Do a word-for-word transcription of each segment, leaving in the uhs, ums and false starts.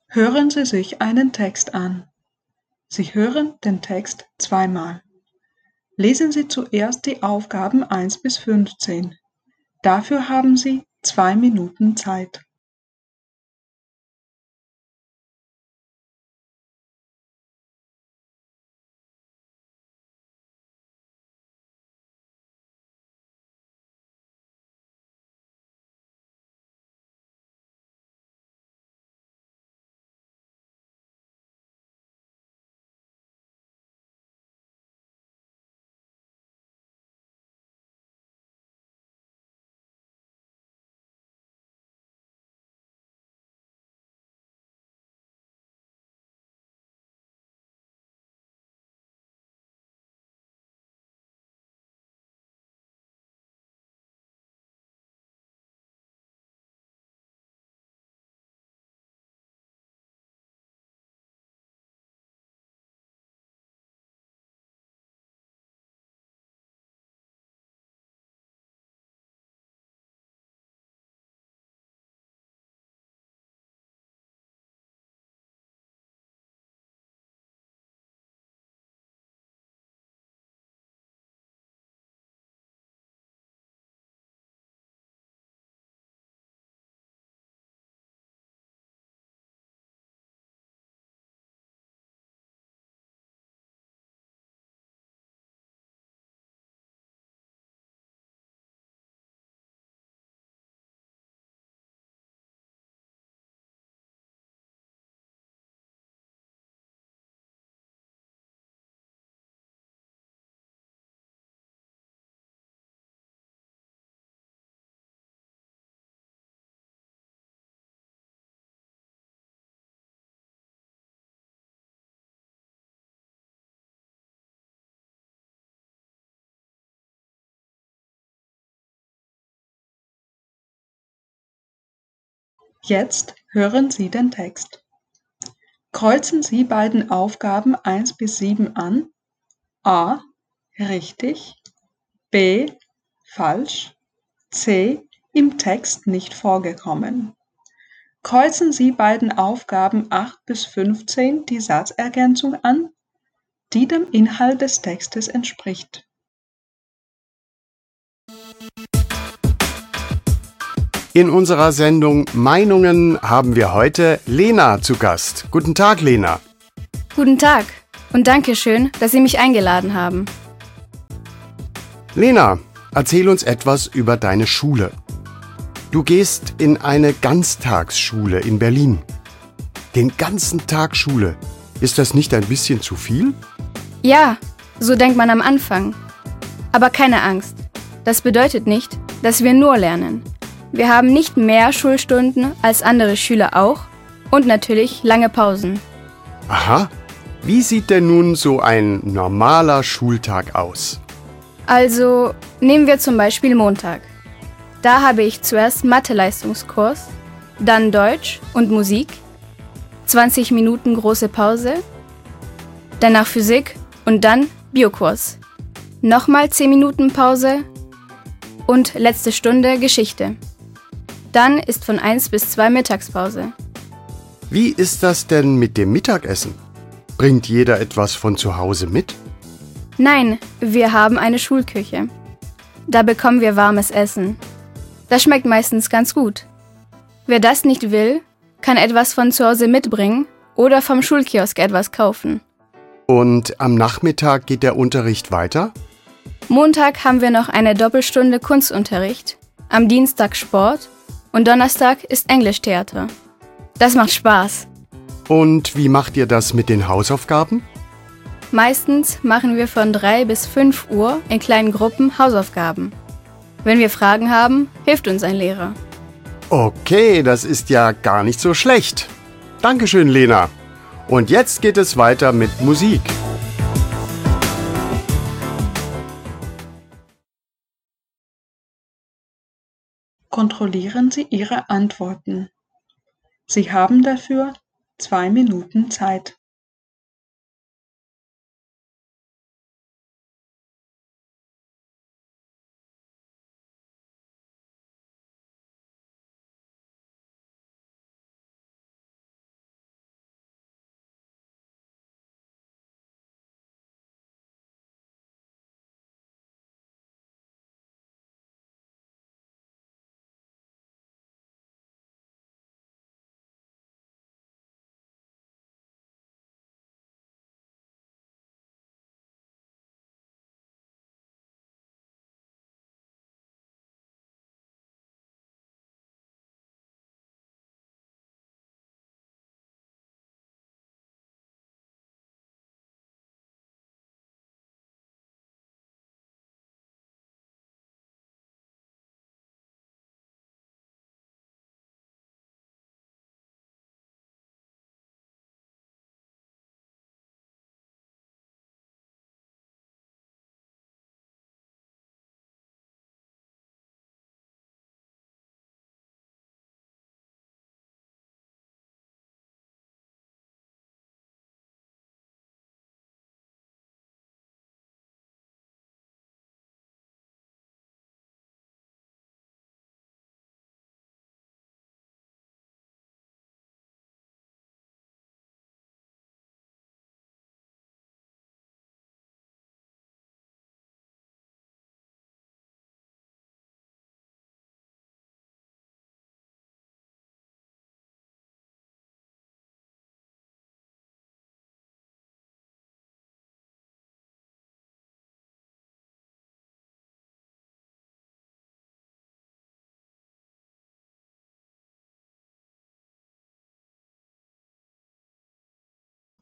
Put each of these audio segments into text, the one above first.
Hören Sie sich einen Text an. Sie hören den Text zweimal. Lesen Sie zuerst die Aufgaben eins bis fünfzehn. Dafür haben Sie zwei Minuten Zeit. Jetzt hören Sie den Text. Kreuzen Sie bei den Aufgaben eins bis sieben an. A. Richtig. B. Falsch. C. Im Text nicht vorgekommen. Kreuzen Sie bei den Aufgaben acht bis fünfzehn die Satzergänzung an, die dem Inhalt des Textes entspricht. In unserer Sendung Meinungen haben wir heute Lena zu Gast. Guten Tag, Lena. Guten Tag und danke schön, dass Sie mich eingeladen haben. Lena, erzähl uns etwas über deine Schule. Du gehst in eine Ganztagsschule in Berlin. Den ganzen Tag Schule. Ist das nicht ein bisschen zu viel? Ja, so denkt man am Anfang. Aber keine Angst. Das bedeutet nicht, dass wir nur lernen. Wir haben nicht mehr Schulstunden als andere Schüler auch und natürlich lange Pausen. Aha. Wie sieht denn nun so ein normaler Schultag aus? Also nehmen wir zum Beispiel Montag. Da habe ich zuerst Mathe-Leistungskurs, dann Deutsch und Musik, zwanzig Minuten große Pause, danach Physik und dann Biokurs. Nochmal zehn Minuten Pause und letzte Stunde Geschichte. Dann ist von eins bis zwei Mittagspause. Wie ist das denn mit dem Mittagessen? Bringt jeder etwas von zu Hause mit? Nein, wir haben eine Schulküche. Da bekommen wir warmes Essen. Das schmeckt meistens ganz gut. Wer das nicht will, kann etwas von zu Hause mitbringen oder vom Schulkiosk etwas kaufen. Und am Nachmittag geht der Unterricht weiter? Montag haben wir noch eine Doppelstunde Kunstunterricht, am Dienstag Sport und Donnerstag ist Englischtheater. Das macht Spaß. Und wie macht ihr das mit den Hausaufgaben? Meistens machen wir von drei bis fünf Uhr in kleinen Gruppen Hausaufgaben. Wenn wir Fragen haben, hilft uns ein Lehrer. Okay, das ist ja gar nicht so schlecht. Dankeschön, Lena. Und jetzt geht es weiter mit Musik. Kontrollieren Sie Ihre Antworten. Sie haben dafür zwei Minuten Zeit.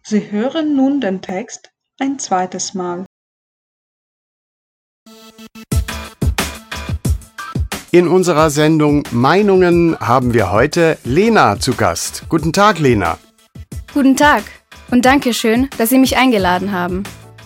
Sie hören nun den Text ein zweites Mal. In unserer Sendung Meinungen haben wir heute Lena zu Gast. Guten Tag, Lena. Guten Tag und danke schön, dass Sie mich eingeladen haben.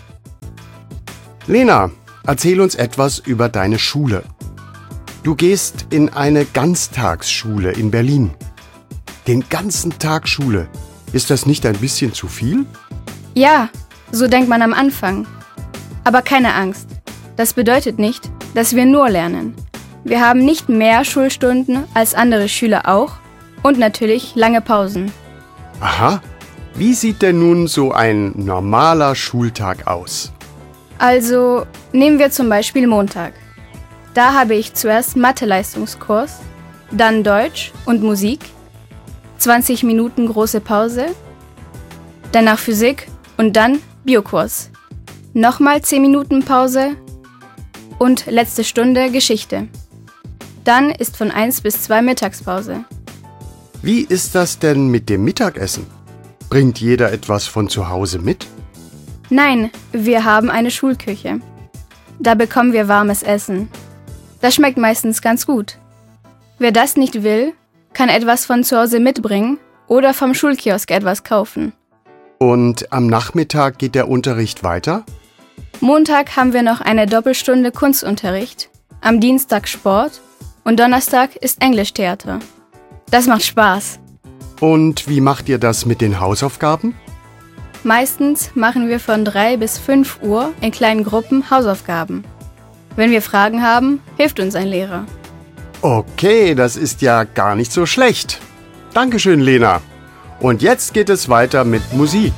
Lena, erzähl uns etwas über deine Schule. Du gehst in eine Ganztagsschule in Berlin. Den ganzen Tag Schule. Ist das nicht ein bisschen zu viel? Ja, so denkt man am Anfang. Aber keine Angst. Das bedeutet nicht, dass wir nur lernen. Wir haben nicht mehr Schulstunden als andere Schüler auch und natürlich lange Pausen. Aha. Wie sieht denn nun so ein normaler Schultag aus? Also nehmen wir zum Beispiel Montag. Da habe ich zuerst Mathe-Leistungskurs, dann Deutsch und Musik, zwanzig Minuten große Pause, danach Physik und dann Biokurs. Nochmal zehn Minuten Pause und letzte Stunde Geschichte. Dann ist von eins bis zwei Mittagspause. Wie ist das denn mit dem Mittagessen? Bringt jeder etwas von zu Hause mit? Nein, wir haben eine Schulküche. Da bekommen wir warmes Essen. Das schmeckt meistens ganz gut. Wer das nicht will, kann etwas von zu Hause mitbringen oder vom Schulkiosk etwas kaufen. Und am Nachmittag geht der Unterricht weiter? Montag haben wir noch eine Doppelstunde Kunstunterricht, am Dienstag Sport und Donnerstag ist Englischtheater. Das macht Spaß. Und wie macht ihr das mit den Hausaufgaben? Meistens machen wir von drei bis fünf Uhr in kleinen Gruppen Hausaufgaben. Wenn wir Fragen haben, hilft uns ein Lehrer. Okay, das ist ja gar nicht so schlecht. Dankeschön, Lena. Und jetzt geht es weiter mit Musik.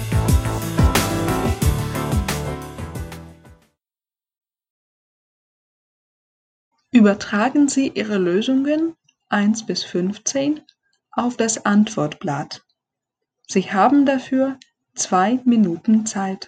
Übertragen Sie Ihre Lösungen eins bis fünfzehn auf das Antwortblatt. Sie haben dafür zwei Minuten Zeit.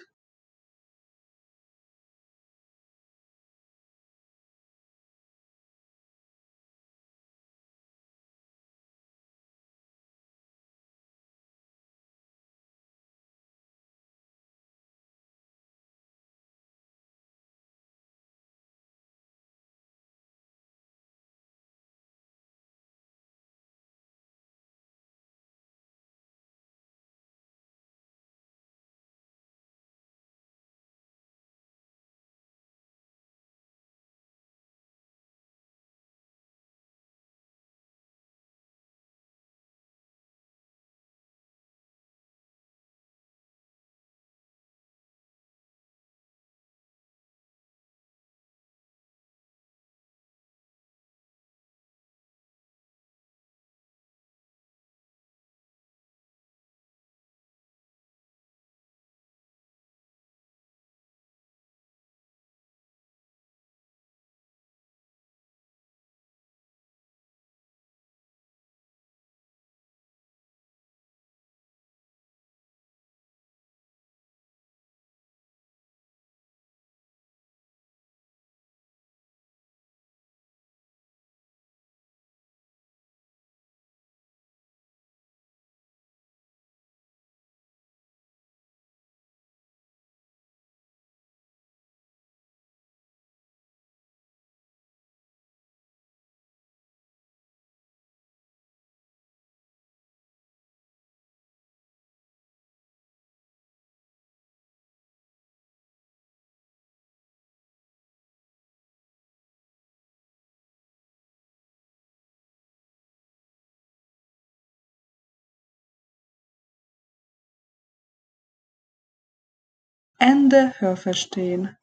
Ende Hörverstehen.